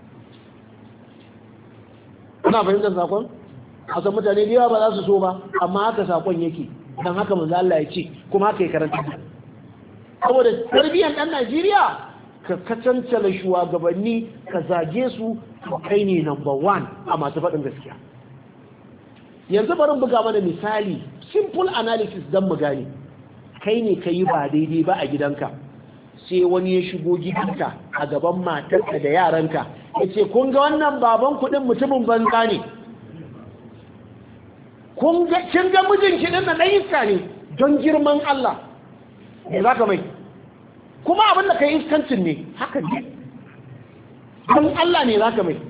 Ana fahimtar sakon? A san mutane da yawa ba za su so ba, amma haka sakon yake, don haka manzala ya ce kuma haka ya karanta. Saboda tarbiyyar ɗan Najeriya, ka kacancala shugabanni, ka zage su, kai ne number one a masu faɗin gaskiya. Yanzu bari buga mana misali, simple analysis don mu gane. Kai ne ka yi ba daidai ba a gidanka, sai wani ya shigo gidanka a gaban matarka da yaranka ya ce kun ga wannan baban kuɗin mutumin banza ne, kun ga kin ga mijinki ɗin na ɗan iska ne, don girman Allah me za ka mai? Kuma abin da ka yi iskancin ne haka ne, don Allah ne za ka mai.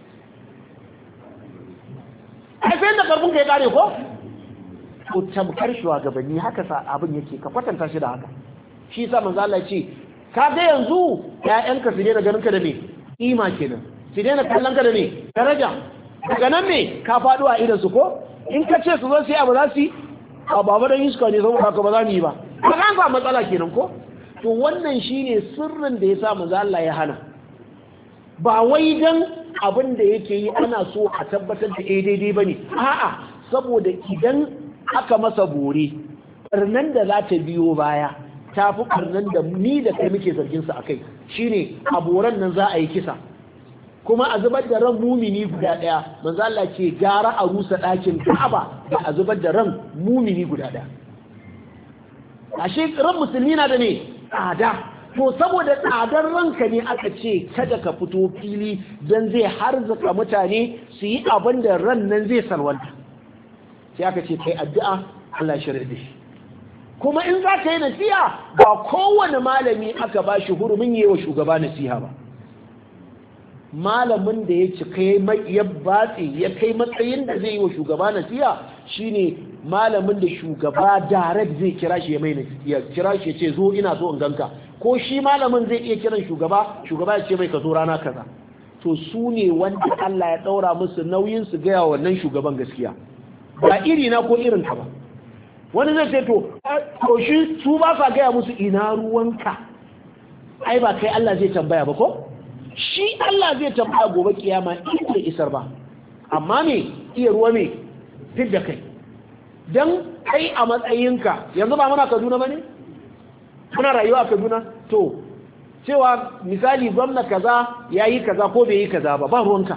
ai sai da karfin ka ya kare ko to tamkar shugabanni haka sa abin yake, ka kwatanta shi da haka. Shi yasa manzo Allah ya ce ka ga yanzu ƴaƴanka su daina ganin ka da me kima kenan, su daina kallon ka da me daraja, daga nan me ka faɗo a idan su ko in ka ce su zo sai abu za su yi a baba dan iska ne saboda haka ba za mu yi ba, ba kan ba matsala kenan ko. To wannan shine sirrin da yasa manzo Allah ya hana, ba wai dan abin da yake yi ana so a tabbatar da daidai ba ne, a'a saboda idan aka masa bore, karnan da za ta biyo baya ta fi karnan da ni da kai muke zargin sa akai, shine a boran nan za a yi kisa kuma a zubar da ran mumini guda daya. Manzo Allah ce gara a rusa ɗakin Ka'aba da a zubar da ran mumini guda daya. Ashe ran musulmi na da ne tsada, to saboda tsadar ranka ne aka ce kada ka fito fili don zai harzuka mutane su yi abin da ran nan zai salwanta, sai aka ce kai addu'a Allah shirya da shi. Kuma in za ka yi nasiha ba kowane malami aka ba shi hurumin yi wa shugaba nasiha ba. Malamin da ya cika ya batse ya kai matsayin da zai yi wa shugaba nasiha shine malamin da shugaba direct zai kira shi ya mai ya kira shi ya ce zo ina so in ganka, ko shi malamin zai iya kiran shugaba shugaba ya ce mai ka zo rana kaza. To su ne wanda Allah ya daura musu nauyin su gaya wannan shugaban gaskiya, ba iri na ko irin ka ba. Wani zai ce to to shi su ba sa gaya musu ina ruwanka, ai ba kai Allah zai tambaya ba ko, shi Allah zai tambaya gobe kiyama in bai isar ba, amma me iya ruwa me fit da kai. Dan kai a matsayinka yanzu ba muna Kaduna bane, muna rayuwa a Kaduna, to cewa misali gwamna kaza yayi kaza ko bai yi kaza ba ba ruwanka,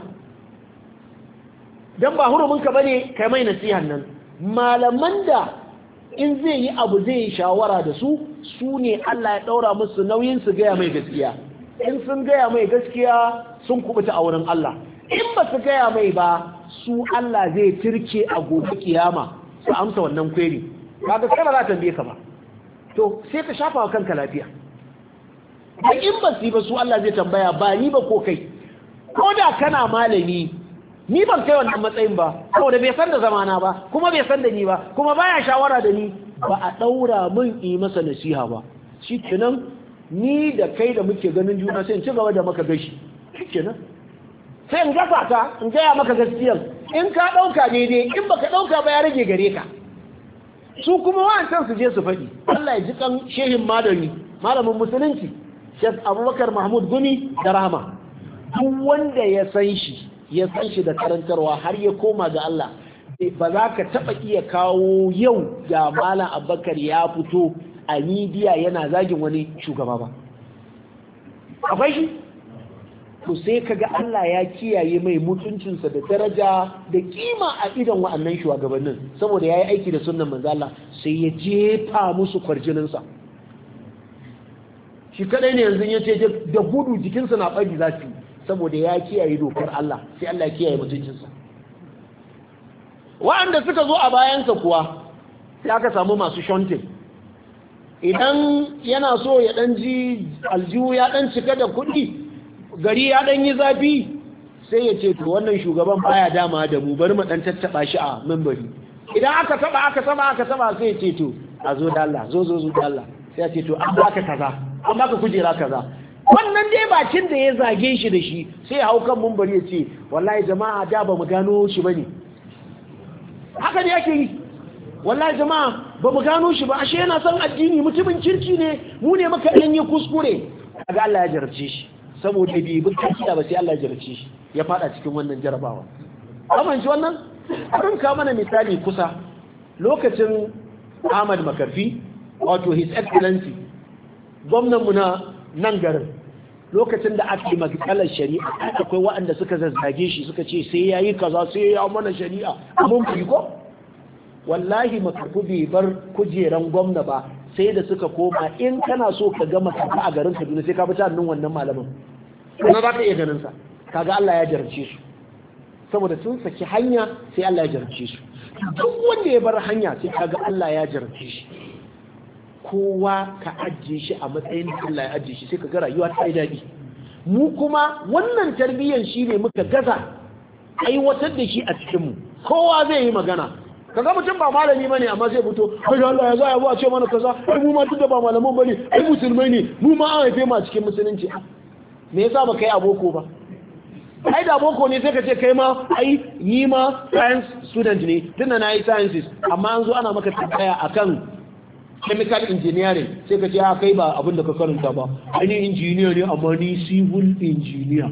dan ba huruminka bane kai mai nasihan nan. Malaman da in zai yi abu zai yi shawara da su, su ne Allah ya daura musu nauyin su gaya mai gaskiya. In sun gaya mai gaskiya sun kubuta a wurin Allah, in ba su gaya mai ba su Allah zai tirke a gobe kiyama su amsa wannan kweri, kaga kana za ta tambaye ka ba, to sai ka shafa wa kanka lafiya. Da in ba su ba su Allah zai tambaya, ba ni ba ko kai, ko da kana malami ni ban kai wannan matsayin ba saboda bai san da zamana ba kuma bai san da ni ba kuma baya shawara da ni, ba a ɗaura min yi masa nasiha ba shi kenan ni da kai da muke ganin juna sai in ci gaba da maka gashi shi kenan sai in gafa ka in gaya maka gaskiyan in ka ɗauka daidai in baka ɗauka ba ya rage gare ka su kuma wa'ancan su je su faɗi Allah ya ji kan shehin malami malamin musulunci Sheikh Abubakar Mahmud Gumi da Rahama duk wanda ya san shi ya san shi da karantarwa har ya koma ga Allah ba za ka taɓa iya kawo yau ga Malam Abubakar ya fito a midiya yana zagin wani shugaba ba akwai shi to sai kaga Allah ya kiyaye mai mutuncinsa da daraja da kima a idan wa'annan shugabannin saboda yayi aiki da sunnan manzo Allah sai ya jefa musu kwarjininsa shi kadai ne yanzu yace da gudu jikinsa na bari zafi saboda ya kiyaye dokar Allah sai Allah ya kiyaye mutuncinsa wa'anda suka zo a bayansa kuwa sai aka samu masu shontin idan yana so ya dan ji aljihu ya dan cika da kuɗi gari ya dan yi zafi sai ya ce to wannan shugaban baya dama da mu bari mu dan tattaba shi a minbari idan aka taba aka taba aka taba sai ya ce to a zo da Allah zo zo zo da Allah sai ya ce to an baka kaza an baka kujera kaza wannan dai bakin da ya zage shi da shi sai ya hau kan minbari ya ce wallahi jama'a da ba mu gano shi bane haka ne yake yi wallahi jama'a ba mu gano shi ba ashe yana son addini mutumin kirki ne mu ne muka dan yi kuskure kaga Allah ya jarabce shi saboda bai bi kaciya ba sai Allah ya jarabce shi ya fada cikin wannan jarabawa amma ji wannan an ka mana misali kusa lokacin Ahmad Makarfi wato his excellency gwamnan mu na nan garin lokacin da aka yi maganar shari'a akwai waɗanda suka zazzage shi suka ce sai yayi kaza sai ya mana shari'a mun fi ko wallahi Makarfi bai bar kujeran gwamna ba sai da suka koma in kana so ka ga Makarfi a garin Kaduna sai ka bi ta hannun wannan malamin kuma za ka iya ganin sa kaga Allah ya jarabce su saboda sun saki hanya sai Allah ya jarabce su duk wanda ya bar hanya sai kaga Allah ya jarabce shi kowa ka ajiye shi a matsayin da Allah ya ajiye shi sai ka ga rayuwa ta yi daɗi mu kuma wannan tarbiyyar shi ne muka gaza aiwatar da shi a cikin mu kowa zai yi magana kaga mutum ba malami bane amma zai fito ai Allah ya zaya ba ce mana kaza ai mu ma duk da ba malaman bane ai musulmai ne mu ma an haife mu a cikin musulunci me yasa ba kai aboko ba ai da boko ne sai ka ce kai ma ai ni ma science student ne tunda na yi sciences amma an zo ana maka tambaya akan chemical engineering sai ka ce a kai ba abin da ka karanta ba ai ni engineer ne amma ni civil engineer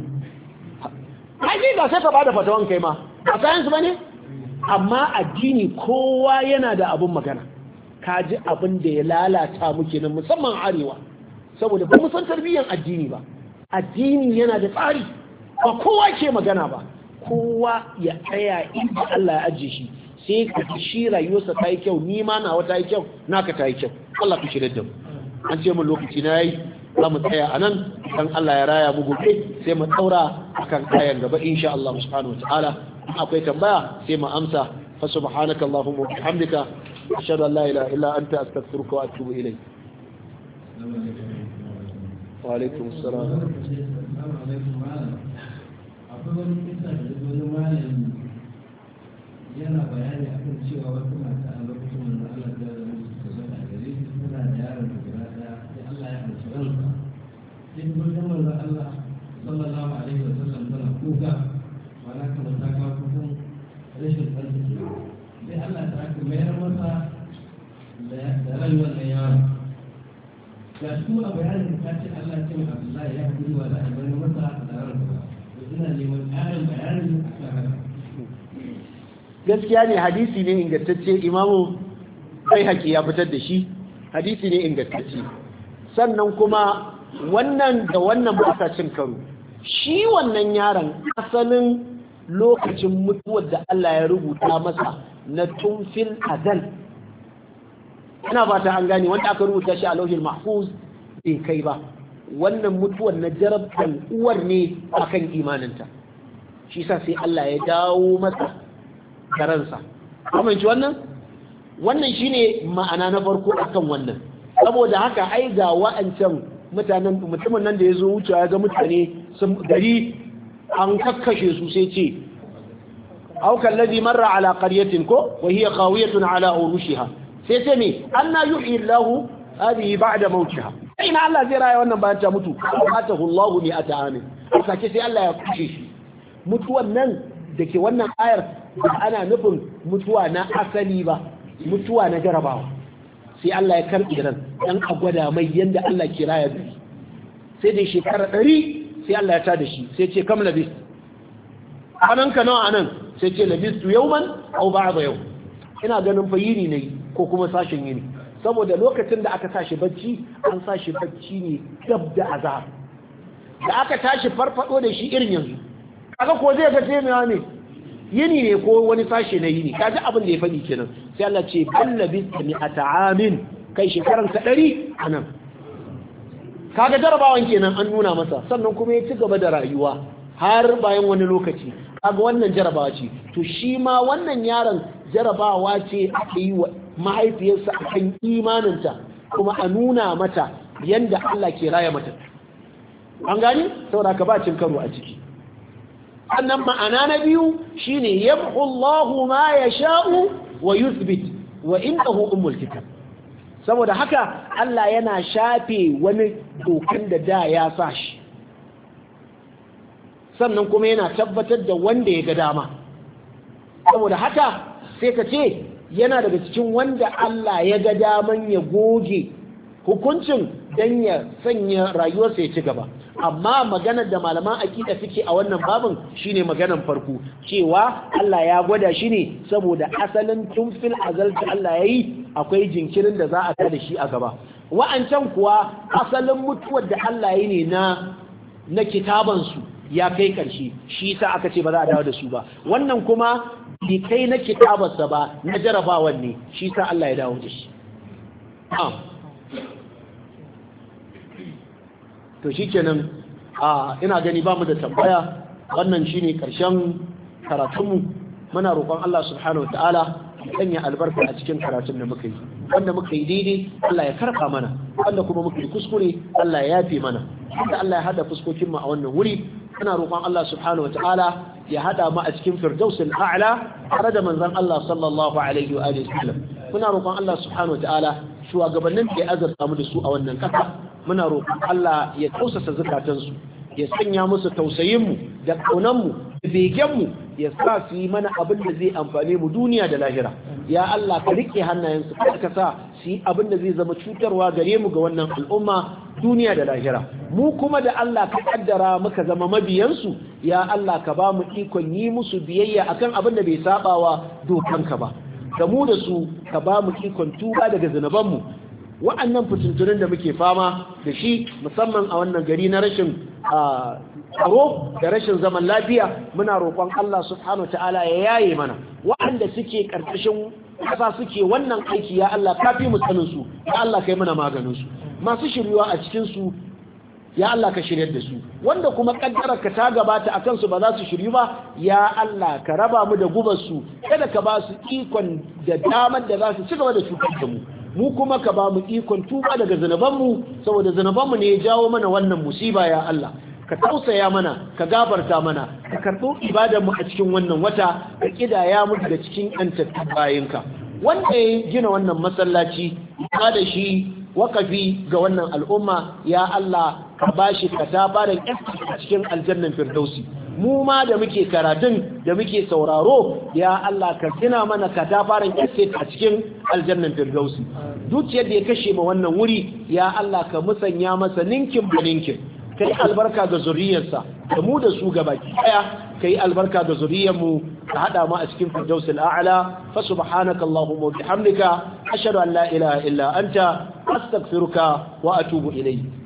ai ni ba sai ka bada fatawan kai ma a science bane amma addini kowa yana da abin magana ka ji abin da ya lalata muke nan musamman arewa saboda ba mu san tarbiyyar addini ba addini yana da tsari ba kowa ke magana ba kowa ya tsaya inda Allah ya ajiye shi sai ka ji shi rayuwarsa ta yi kyau ni ma nawa ta yi kyau naka ta yi kyau Allah ku shirya da mu an ce mu lokaci na yayi za mu tsaya a nan dan Allah ya raya mu gobe sai mu daura akan kayan gaba insha Allah subhanahu wataala akwai tambaya sai mu amsa fa subhanaka allahumma wa bihamdika ashhadu an la ilaha illa anta astaghfiruka wa atubu ilayk wa alaikum assalam akwai wani kisa da wani malami yana bayani akan cewa wata mata a lokacin da Allah ya zama su zama a gare shi suna da yaron da guda daya sai Allah ya amsa ransa sai kuma da manzon Allah sallallahu alaihi wa sallam tana kuka wala kamar ta kawo kukan rashin arziki sai Allah ta aka mayar masa da rayuwar da yaro ga shi kuma a bayanin ta ce Allah ya ce mai Abdullahi ya haƙuri wa za a mayar masa da ransa ina neman ƙarin bayanin a kan haka gaskiya ne hadisi ne ingantacce imamu bai haƙi ya fitar da shi hadisi ne ingantacce sannan kuma wannan da wannan ba sa cin karo shi wannan yaron asalin lokacin mutuwar da Allah ya rubuta masa na tunfil azal ina ba ta an gane wanda aka rubuta shi a lauhin mahfuz bai kai ba wannan mutuwar na jarabtan uwar ne akan imaninta shi sa sai Allah ya dawo masa karansa amince wannan wannan shine ma'ana na farko akan wannan saboda haka ai ga wa'ancan mutanen mutumin nan da yazo wucewa ya ga mutane sun gari an kakkashe su sai ce au kallazi marra ala qaryatin ko wa hiya khawiyatun ala urushiha sai ce me anna yuhyi Allahu hadhihi ba'da mautiha ina Allah zai raya wannan bayan ta mutu atahu Allahu mi'ata amin sake sai Allah ya kushe shi mutuwan nan dake wannan ayar ana nufin mutuwa na asali ba mutuwa na jarabawa sai Allah ya karbi ran dan a gwada mai yanda Allah ke raya shi sai dai shekara ɗari sai Allah ya tada shi sai ce kam labis anan ka nawa anan sai ce labistu yawman aw ba'da yau ina ganin fa yini ne ko kuma sashin yini saboda lokacin da aka tashi bacci an tashi bacci ne gab da azab da aka tashi farfado da shi irin yanzu kaga ko zai ga sai mai ne yini ne ko wani sashi na yini kaji abin da ya faɗi kenan sai Allah ce ballabi mi ata'amin kai shekaran ka ɗari anan kaga jarabawan kenan an nuna masa sannan kuma ya ci gaba da rayuwa har bayan wani lokaci kaga wannan jarabawa ce to shi ma wannan yaron jarabawa ce aka yi wa mahaifiyarsa akan imaninta kuma a nuna mata yanda Allah ke raya mata an gani saboda ka ba cin karo a ciki annan ma'ana na biyu shine yamhu Allahu ma yasha'u wa yuthbit wa innahu ummul kitab saboda haka Allah yana shafe wani dokan da da ya sa shi sannan kuma yana tabbatar da wanda ya ga dama saboda haka sai ka ce yana daga cikin wanda Allah ya ga daman ya goge hukuncin don ya sanya rayuwarsa ya ci gaba amma maganar da malaman akida suke a wannan babin shine maganar farko cewa Allah ya gwada shi ne saboda asalin tun fil azal da Allah ya yi akwai jinkirin da za a tada shi a gaba wa'ancan kuwa asalin mutuwar da Allah ya yi ne na na kitabansu ya kai ƙarshe shi sa aka ce ba za a dawo da su ba wannan kuma bai kai na kitabarsa ba na jarabawan ne shi sa Allah ya dawo da shi to shi kenan a ina gani ba mu da tambaya wannan shine ƙarshen karatunmu muna roƙon Allah subhanahu wataala ya sanya albarka a cikin karatun da muka yi wanda muka yi daidai Allah ya karɓa mana wanda kuma muka yi kuskure Allah ya yafe mana da Allah ya hada fuskokin mu a wannan wuri muna roƙon Allah subhanahu wataala ya hada mu a cikin firdausul a'la tare da manzon Allah sallallahu alaihi wa alihi wasallam muna roƙon Allah subhanahu wataala shugabannin da ya azurta mu da su a wannan ƙasa muna roƙon Allah ya tausasa zukatansu ya sanya musu tausayinmu da ƙaunanmu da begenmu ya sa su yi mana abin da zai amfane mu duniya da lahira ya Allah ka riƙe hannayensu kada ka sa su yi abin da zai zama cutarwa gare mu ga wannan al'umma duniya da lahira mu kuma da Allah ka kaddara muka zama mabiyansu ya Allah ka ba mu ikon yi musu biyayya akan abin da bai sabawa dokanka ba da mu da su ka ba mu ikon tuba daga zunubanmu wa'annan fitintunin da muke fama da shi musamman a wannan gari na rashin tsaro da rashin zaman lafiya muna roƙon Allah subhanahu ta'ala ya yaye mana wa'anda suke ƙarƙashin ƙasa suke wannan aiki ya Allah kafi mu sanin su ya Allah kai mana maganin su masu shiryuwa a cikin su ya Allah ka shiryar da su wanda kuma kaddarar ka ta gabata akan su ba za su shiryu ba ya Allah ka raba mu da gubar su kada ka ba su ikon da damar da za su ci gaba da cutar da mu mu kuma ka ba mu ikon tuba daga zanabanmu saboda zanabanmu ne ya jawo mana wannan musiba ya Allah ka tausaya mana ka gafarta mana ka karɓo ibadarmu a cikin wannan wata ka kidaya mu daga cikin antattun bayinka wanda ya gina wannan masallaci ya da shi wakafi ga wannan al'umma ya Allah ka bashi katafaren a cikin aljannan firdausi mu ma da muke karatun da muke sauraro ya Allah ka gina mana katafaren estate a cikin aljannan firdausi dukiyar da ya kashe ma wannan wuri ya Allah ka musanya masa ninkin ba ninkin kai albarka ga zuriyarsa da mu da su gaba daya kai albarka ga zuriyar mu ka hada mu a cikin firdausil a'la fa subhanaka allahumma wa bihamdika ashhadu an la ilaha illa anta astaghfiruka wa atubu ilayk